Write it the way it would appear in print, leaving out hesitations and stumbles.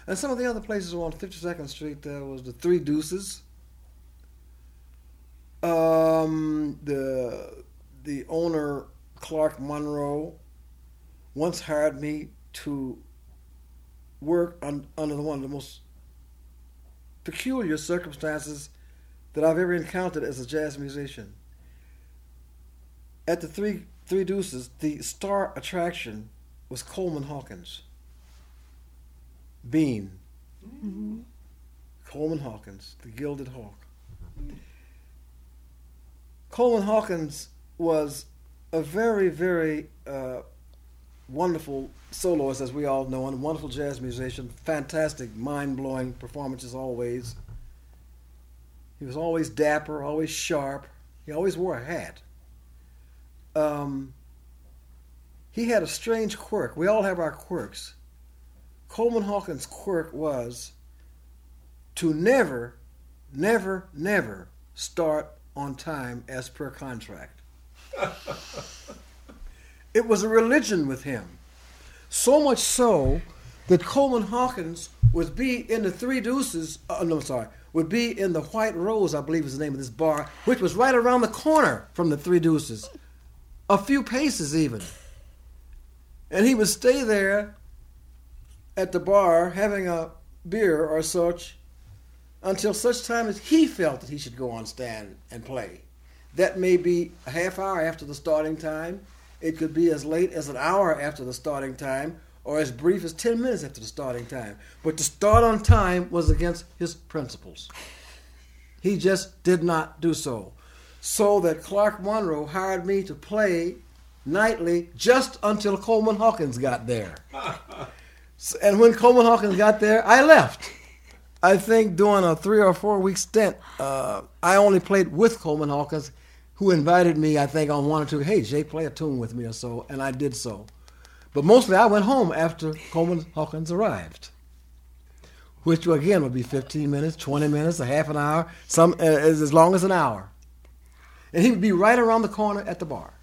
And some of the other places on 52nd Street, there was the Three Deuces. The owner, Clark Monroe, once hired me to work under one of the most peculiar circumstances that I've ever encountered as a jazz musician. At the Three Deuces, the star attraction was Coleman Hawkins. Bean. Mm-hmm. Coleman Hawkins, the Gilded Hawk. Coleman Hawkins was a very, very wonderful soloist, as we all know, and a wonderful jazz musician. Fantastic, mind-blowing performances always. He was always dapper, always sharp. He always wore a hat. He had a strange quirk. We all have our quirks. Coleman Hawkins' quirk was to never, never, never start on time as per contract. It was a religion with him. So much so that Coleman Hawkins would be in the Three Deuces, would be in the White Rose, I believe is the name of this bar, which was right around the corner from the Three Deuces, a few paces even. And he would stay there at the bar having a beer or such until such time as he felt that he should go on stand and play. That may be a half hour after the starting time. It could be as late as an hour after the starting time, or as brief as 10 minutes after the starting time. But to start on time was against his principles. He just did not do so. So that Clark Monroe hired me to play nightly just until Coleman Hawkins got there. And when Coleman Hawkins got there, I left. I think during a 3 or 4 week stint, I only played with Coleman Hawkins, who invited me, I think, on one or two, hey, Jay, play a tune with me or so, and I did so. But mostly I went home after Coleman Hawkins arrived, which again would be 15 minutes, 20 minutes, a half an hour, some as long as an hour. And he would be right around the corner at the bar.